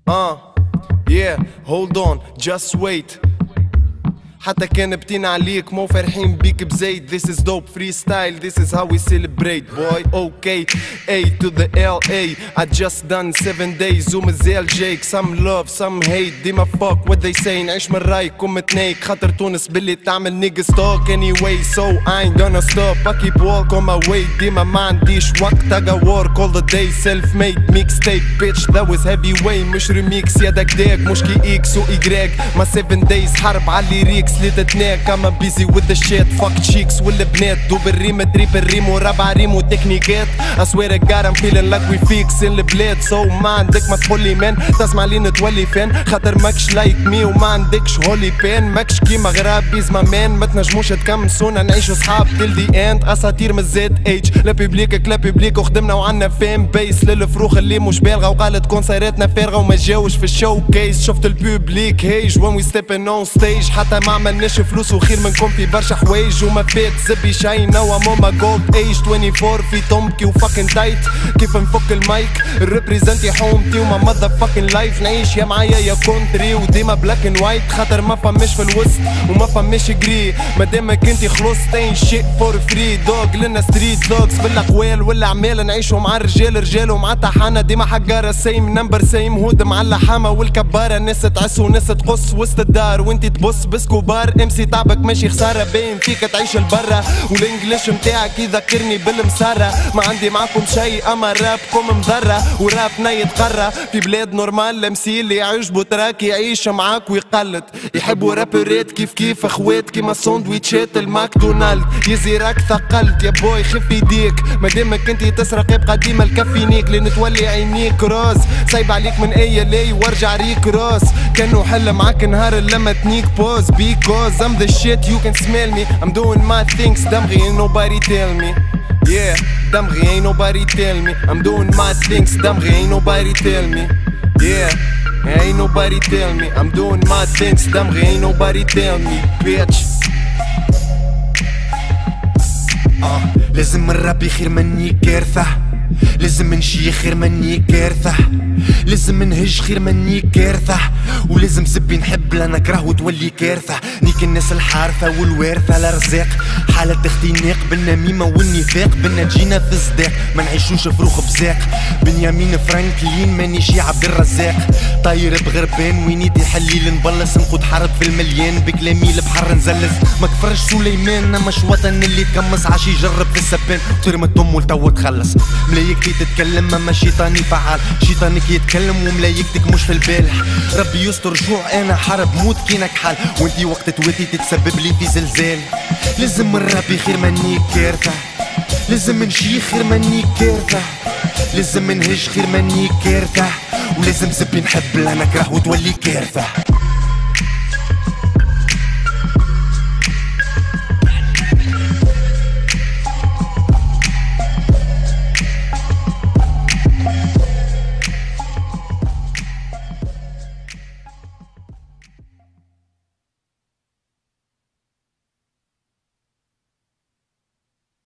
Yeah, hold on, just wait. حتى كان بتين عليك مو فرحين بيك بزيد. This is dope freestyle, this is how we celebrate boy. Okay, A to the LA, I just done 7 days ومازال جايك. Some love, some hate, ديما fuck what they say. نعيش من رايكم متنيك خاطر تونس باللي تعمل niggas talk anyway. So I ain't gonna stop, I keep walk on my way. ديما ما عنديش وقت, I got work all the day. Self-made mixtape bitch, that was heavyweight. مش ريميكس يا داك مش كي اكس و ايجراك. ما 7 days حرب على ريكس لتتناك. I'm busy with the shit, fuck cheeks والبنات. دوب الريم دريب الريم وربع ريم وتكنيكات. I swear to God I'm feeling like we fixin' البلاد. So ما عندك ما تقولي مان تسمع لي نتولي فين. خاطر ماكش لايك مي وما عندكش هولي بين. ماكش كيما غرابيز ما مان ما تنجموش تكمسونا نعيشو صحاب till the end. اساطير من زد ايج لا بيبليك لا بيبليك وخدمنا وعنا فين بيس للفروخ اللي مش بالغة وقالت كونسيراتنا فارغة وما جاوش في الشو كيس. شفت البوبليك هيج when we steppin on stage. حتى ما عملناش فلوس وخير منكم في برشا حوايج وما فات زبي شاي نوا ماما جولد ايج 24 في طمكي وفاكن تايت. كيف نفك المايك الريبريزنتي حومتي وما ماذا فاكن لايف. نعيش يا معايا يا كونتري وديما بلاك اند وايت. خاطر ما فماش في الوسط وما فماش جري. مادامك انتي خلصت اين شيء فور فري. دوغ لنا ستريت دوغز بالاقوال والاعمال. نعيشو مع الرجال رجال ومع طحانه. ديما حقاره سيم نمبر سيم هود مع اللحامه والكباره. ناس تعس وناس تقص وسط الدار وانتي تبص بسكوبار. امسي تعبك ماشي خساره باين فيك تعيش البرا. والانجليش متاعك يذكرني بالمساره. ما عندي معكم شيء اما رابكم مضره وراب نيت قره. في بلاد نورمال امسي اللي يعجبو تراك يعيش معاك ويقلد. يحبوا رابرات كيف اخوات كيما ساندويتشات الماكدونالد. يزي راك ثقلت يا بوي خف يديك. مادامك انتي تسرق يبقى ديما الكافينيك. لين تولي عينيك روز سايب عليك من اي لي وارجع ريك روس. كانوا حل معاك نهار لما تنيك بوز. Because I'm the shit you can smell me. I'm doing my things دمغي ain't nobody tell me. Yeah دمغي ain't nobody tell me. I'm doing my things دمغي ain't nobody tell me. Yeah ain't nobody tell me. I'm doing my things دمغي ain't nobody tell me bitch. لازم الرابي خير مني كارثة. لازم نشي خير مني كارثة. لازم نهج خير مني كارثة. ولازم زبي نحب لا نكره وتولي كارثة. نيك الناس الحارثة والوارثة لرزاق. حالة اختناق بالنميمة والنفاق. بنا تجينا في الصداق ما نعيشوش فروخ بزاق. بنيامين فرانكلين مانيشي عبد الرزاق. طاير بغربان وينيتي حليل نبلص. نقود حرب في المليان بكلامي البحر نزلز. ما كفرش سليمان انا مش وطن اللي تكمس. عاشي يجرب في السبان ترمى الدم والتو تخلص. ملايكتي تتكلم اما شيطاني فعال. شيطانك يتكلم وملايكتك مش في البالح. ربي يستر جوع انا حرب موت كي نكحل. وانتي وقت تواتي تتسبب لي في زلزال. لازم الربي خير مني كارثة. لازم نشي خير مني كارثة. لازم نهج خير مني كارثة. ولازم زبي نحب لا نكره وتولي كارثة.